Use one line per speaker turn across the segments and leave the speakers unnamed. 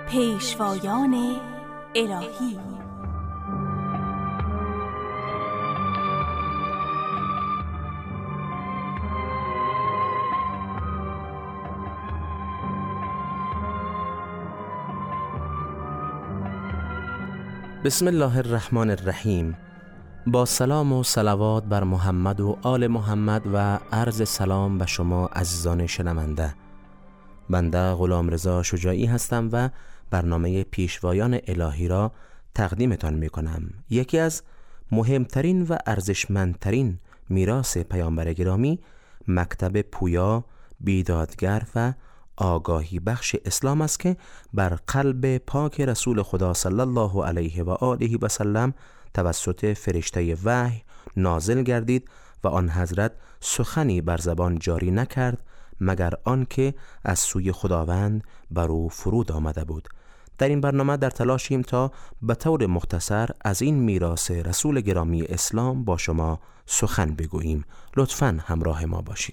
پیشوایان الهی.
بسم الله الرحمن الرحیم. با سلام و صلوات بر محمد و آل محمد و عرض سلام به شما عزیزان شنونده. بنده غلامرضا شجاعی هستم و برنامه پیشوایان الهی را تقدیمتان می کنم. یکی از مهمترین و ارزشمندترین میراث پیامبر گرامی، مکتب پویا، بیدادگر و آگاهی بخش اسلام است که بر قلب پاک رسول خدا صلی الله علیه و آله و سلم توسط فرشته وحی نازل گردید و آن حضرت سخنی بر زبان جاری نکرد مگر آنکه از سوی خداوند بر او فرود آمده بود. در این برنامه در تلاشیم تا به طور مختصر از این میراث رسول گرامی اسلام با شما سخن بگوییم. لطفاً همراه ما باشید.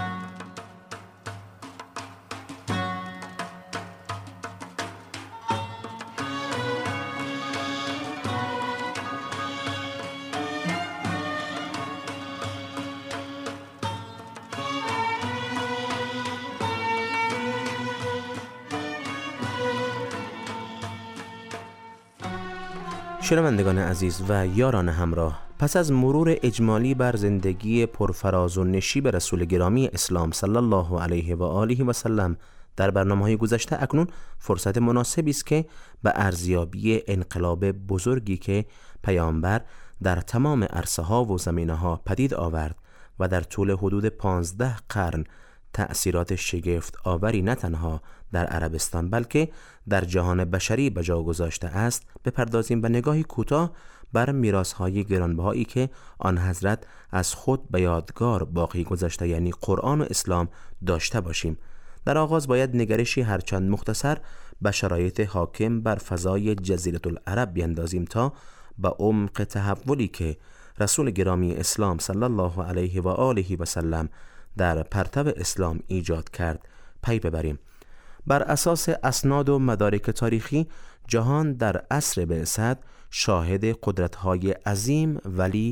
شنوندگان عزیز و یاران همراه، پس از مرور اجمالی بر زندگی پرفراز و نشیب رسول گرامی اسلام صلی الله علیه و آله و سلم در برنامه‌های گذشته، اکنون فرصت مناسبی است که به ارزیابی انقلاب بزرگی که پیامبر در تمام عرصه‌ها و زمینه‌ها پدید آورد و در طول حدود 15 قرن تأثیرات شگفت آوری نه تنها در عربستان بلکه در جهان بشری به جا گذاشته است بپردازیم و نگاهی کوتاه بر میراث‌های گرانبهایی که آن حضرت از خود به یادگار باقی گذاشته، یعنی قرآن و اسلام، داشته باشیم. در آغاز باید نگرشی هرچند مختصر به شرایط حاکم بر فضای جزیره العرب بیندازیم تا به عمق تحولی که رسول گرامی اسلام صلی الله علیه و آله و سلم در پرتو اسلام ایجاد کرد پی ببریم. بر اساس اسناد و مدارک تاریخی، جهان در عصر بعثت شاهد قدرت‌های عظیم ولی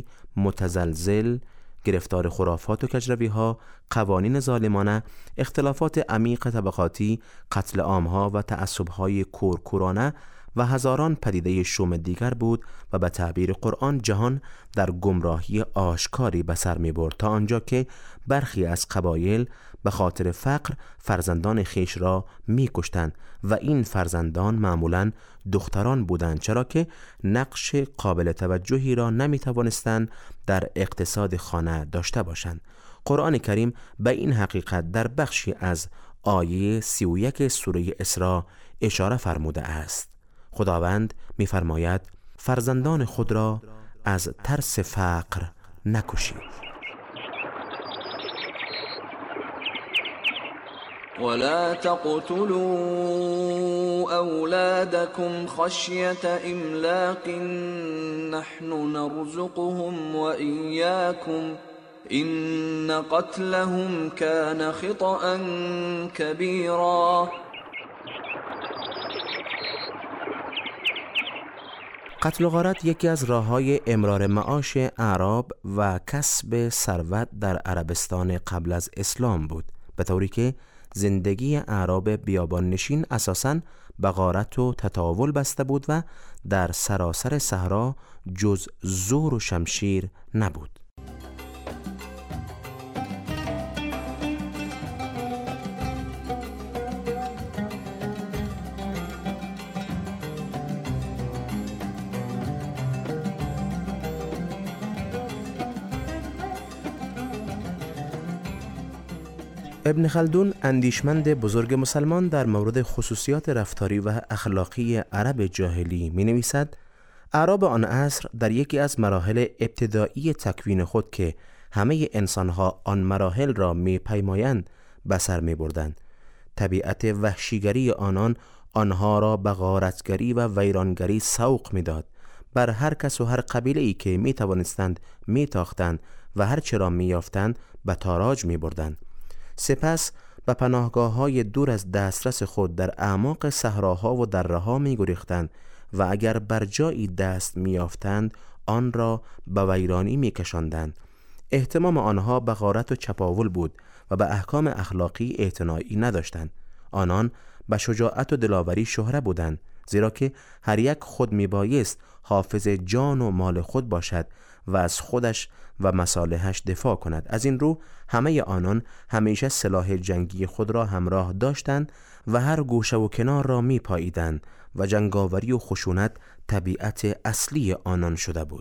متزلزل، گرفتار خرافات و کجروی‌ها، قوانین ظالمانه، اختلافات عمیق طبقاتی، قتل عام‌ها و تعصب‌های کورکورانه و هزاران پدیده شوم دیگر بود و به تعبیر قرآن جهان در گمراهی آشکاری به سر می‌برد تا آنجا که برخی از قبایل به خاطر فقر فرزندان خیش را می‌کشتند و این فرزندان معمولاً دختران بودند، چرا که نقش قابل توجهی را نمی‌توانستند در اقتصاد خانه داشته باشند. قرآن کریم به این حقیقت در بخشی از آیه 31 سوره اسراء اشاره فرموده است. خداوند می‌فرماید فرزندان خود را از ترس فقر نکشید.
ولا تقتلوا أولادكم خشية إملاق نحن نرزقهم وإياكم إن قتلهم كان خطأ كبيرا.
قتل و غارت یکی از راه‌های امرار معاش اعراب و کسب ثروت در عربستان قبل از اسلام بود، به طوری که زندگی اعراب بیابان نشین اساساً به غارت و تطاول بسته بود و در سراسر صحرا جز زور و شمشیر نبود. ابن خلدون، اندیشمند بزرگ مسلمان، در مورد خصوصیات رفتاری و اخلاقی عرب جاهلی می نویسد: اعراب آن عصر در یکی از مراحل ابتدایی تکوین خود که همه انسانها آن مراحل را می پیمایند به سر می بردند. طبیعت وحشیگری آنها را به غارتگری و ویرانگری سوق می داد. بر هر کس و هر قبیله ای که می توانستند می تاختند و هر چرا می یافتند به تاراج می بردند. سپس و پناهگاه‌های دور از دسترس خود در اعماق صحراها و دره‌ها می‌گریختند و اگر بر جایی دست می‌یافتند آن را به ویرانی می‌کشاندند. اهتمام آنها به غارت و چپاول بود و به احکام اخلاقی اعتنایی نداشتند. آنان به شجاعت و دلاوری شهره بودند، زیرا که هر یک خود میبایست حافظ جان و مال خود باشد و از خودش و مصالحش دفاع کند. از این رو همه آنان همیشه سلاح جنگی خود را همراه داشتند و هر گوشه و کنار را میپاییدند و جنگاوری و خشونت طبیعت اصلی آنان شده بود.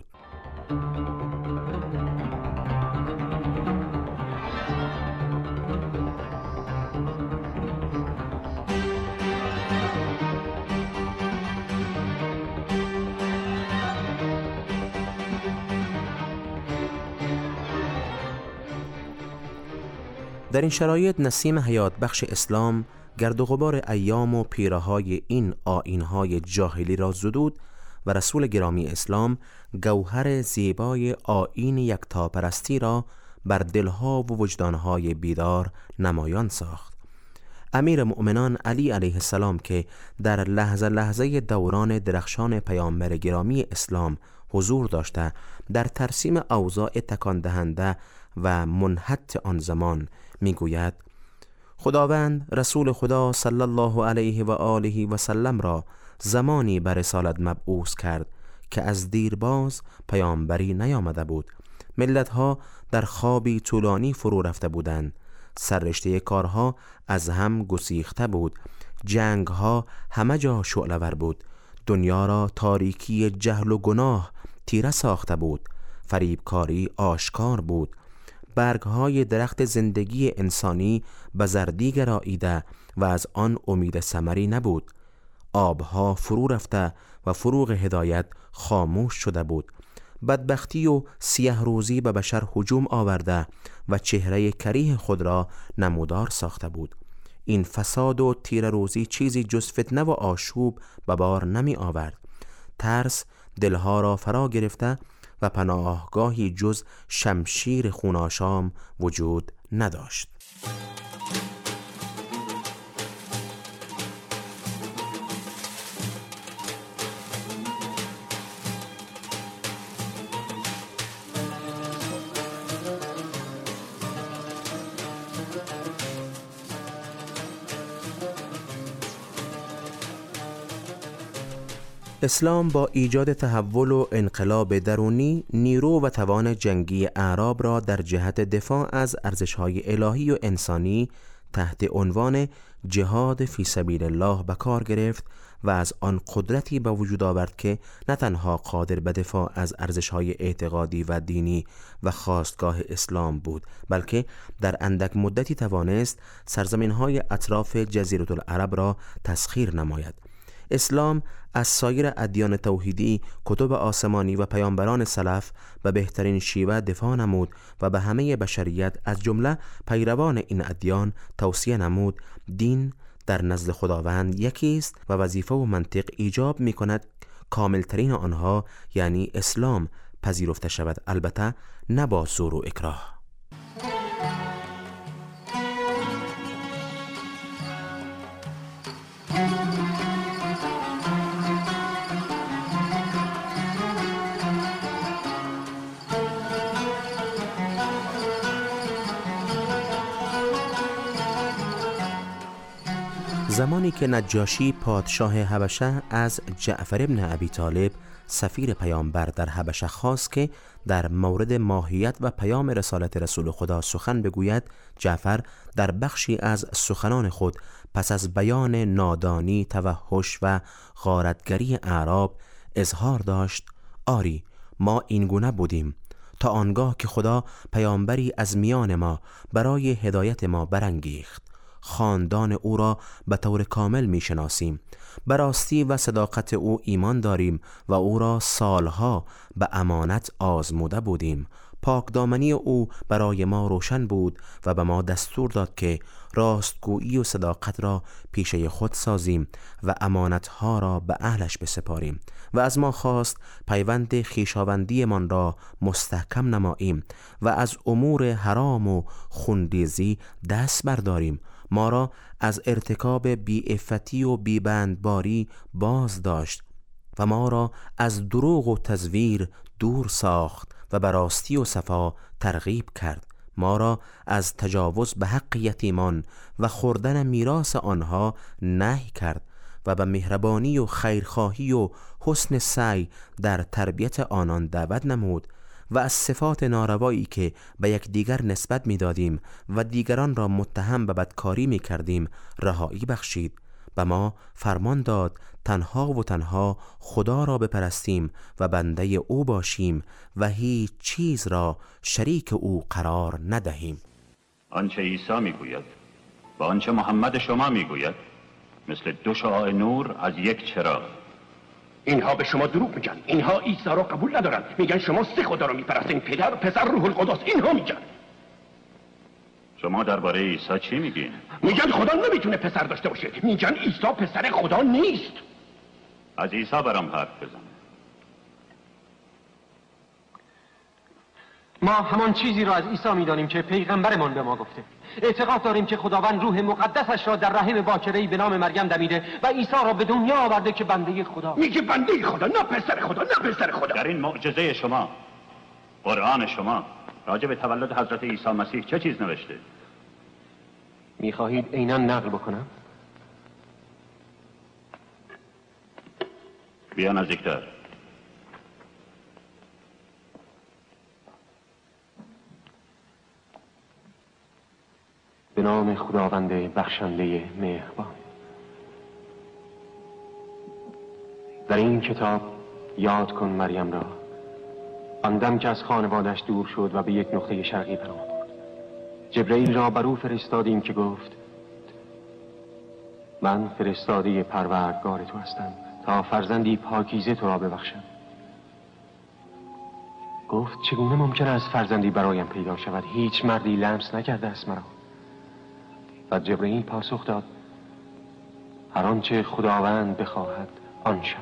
در این شرایط نسیم حیات بخش اسلام گرد و غبار ایام و پیره‌های این آیین‌های جاهلی را زدود و رسول گرامی اسلام گوهر زیبای آیین یکتاپرستی را بر دلها و وجدانهای بیدار نمایان ساخت. امیر مؤمنان علی علیه السلام که در لحظه لحظه دوران درخشان پیامبر گرامی اسلام حضور داشته، در ترسیم اوضاع تکان دهنده و منحط آن زمان میگوید: خداوند رسول خدا صلی الله علیه و آله و سلم را زمانی بر رسالت مبعوث کرد که از دیرباز پیامبری نیامده بود. ملتها در خوابی طولانی فرو رفته بودند، سررشته کارها از هم گسیخته بود، جنگها همه جا شعله‌ور بود، دنیا را تاریکی جهل و گناه تیره ساخته بود، فریبکاری آشکار بود، برگهای درخت زندگی انسانی به زردی گراییده و از آن امید ثمری نبود، آبها فرو رفته و فروغ هدایت خاموش شده بود، بدبختی و سیه روزی به بشر هجوم آورده و چهره کریه خود را نمودار ساخته بود. این فساد و تیره روزی چیزی جز فتنه و آشوب به بار نمی آورد. ترس دلها را فرا گرفته و پناهگاهی جز شمشیر خوناشام وجود نداشت. اسلام با ایجاد تحول و انقلاب درونی نیرو و توان جنگی اعراب را در جهت دفاع از ارزش‌های الهی و انسانی تحت عنوان جهاد فی سبیل الله به کار گرفت و از آن قدرتی به وجود آورد که نه تنها قادر به دفاع از ارزش‌های اعتقادی و دینی و خاستگاه اسلام بود، بلکه در اندک مدتی توانست سرزمین‌های اطراف جزیره العرب را تسخیر نماید. اسلام از سایر ادیان توحیدی، کتب آسمانی و پیامبران سلف به بهترین شیوه دفاع نمود و به همه بشریت از جمله پیروان این ادیان توصیه نمود: دین در نزد خداوند یکی است و وظیفه و منطق ایجاب می کند کاملترین آنها یعنی اسلام پذیرفته شود، البته نه با زور و اکراه. زمانی که نجاشی پادشاه حبشه از جعفر ابن ابی طالب سفیر پیامبر در حبشه خواست که در مورد ماهیت و پیام رسالت رسول خدا سخن بگوید، جعفر در بخشی از سخنان خود پس از بیان نادانی، توحش و غارتگری اعراب اظهار داشت: آری ما اینگونه بودیم تا آنگاه که خدا پیامبری از میان ما برای هدایت ما برانگیخت. خاندان او را به طور کامل می شناسیم، به راستی و صداقت او ایمان داریم و او را سالها به امانت آزموده بودیم. پاکدامنی او برای ما روشن بود و به ما دستور داد که راستگویی و صداقت را پیشه خود سازیم و امانتها را به اهلش بسپاریم و از ما خواست پیوند خویشاوندی من را مستحکم نماییم و از امور حرام و خونریزی دست برداریم. ما را از ارتکاب بی‌عفتی و بی‌بندباری باز داشت و ما را از دروغ و تزویر دور ساخت و به راستی و صفا ترغیب کرد. ما را از تجاوز به حق یتیمان و خوردن میراث آنها نهی کرد و به مهربانی و خیرخواهی و حسن سعی در تربیت آنان دعوت نمود و از صفات ناروایی که به یکدیگر نسبت می‌دادیم و دیگران را متهم به بدکاری می‌کردیم رهایی بخشید. به ما فرمان داد تنها و تنها خدا را بپرستیم و بنده او باشیم و هیچ چیز را شریک او قرار ندهیم.
آنچه عیسی میگوید و آنچه محمد شما میگوید مثل دو شعاع نور از یک چراغ.
اینها به شما دروغ میگن. اینها عیسی را قبول ندارن. میگن شما سه خدا را میپرستین، پدر، پسر، روح القدس. اینها میگن.
شما درباره عیسی چی میگین؟
میگن خدا نمیتونه پسر داشته باشه. میگن عیسی پسر خدا نیست.
از عیسی برام حرف بزن.
ما همان چیزی را از عیسی میدانیم که پیغمبرمان به ما گفته. اعتقاد داریم که خداوند روح مقدسش را در رحم باکره‌ای به نام مریم دمیده و عیسی را به دنیا آورده که بنده خدا.
میگه بنده خدا، نه پسر خدا، نه پسر خدا.
در این معجزه شما، قرآن شما، راجع به تولد حضرت عیسی مسیح چه چیز نوشته؟
میخواهید عیناً نقل بکنم؟
بیا نزدیکتر.
به نام خداوند بخشنده مهربان. در این کتاب یاد کن مریم را، آن دم که از خانوادش دور شد و به یک نقطه شرقی پناه برد. جبرئیل را بر او فرستادیم که گفت من فرستاده پروردگار تو هستم تا فرزندی پاکیزه تو را ببخشم. گفت چگونه ممکن است فرزندی برایم پیدا شود؟ هیچ مردی لمس نکرده است مرا. و جبرئیل پاسخ داد هر آنچه خداوند بخواهد آن شود،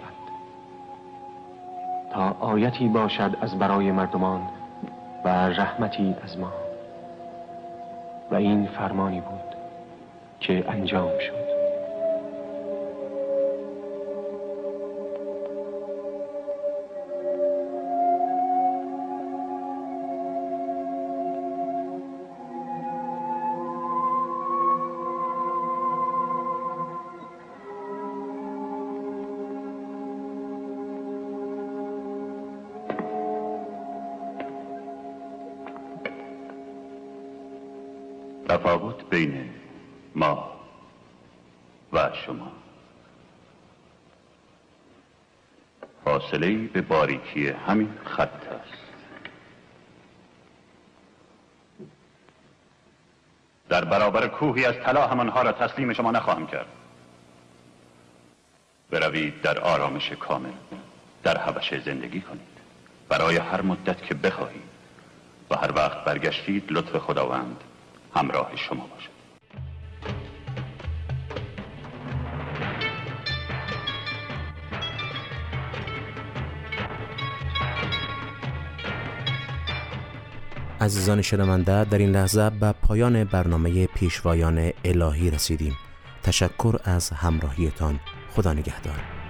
تا آیتی باشد از برای مردمان و رحمتی از ما. و این فرمانی بود که انجام شد.
تفاوت بین ما و شما فاصله به باریکی همین خط است. در برابر کوهی از طلا همانها را تسلیم شما نخواهم کرد. بروید در آرامش کامل در حبشه زندگی کنید برای هر مدت که بخواهید و هر وقت برگشتید لطف خداوند همراه شما باشد.
عزیزان شنونده، در این لحظه به پایان برنامه پیشوایان الهی رسیدیم. تشکر از همراهیتان. خدا نگهدار.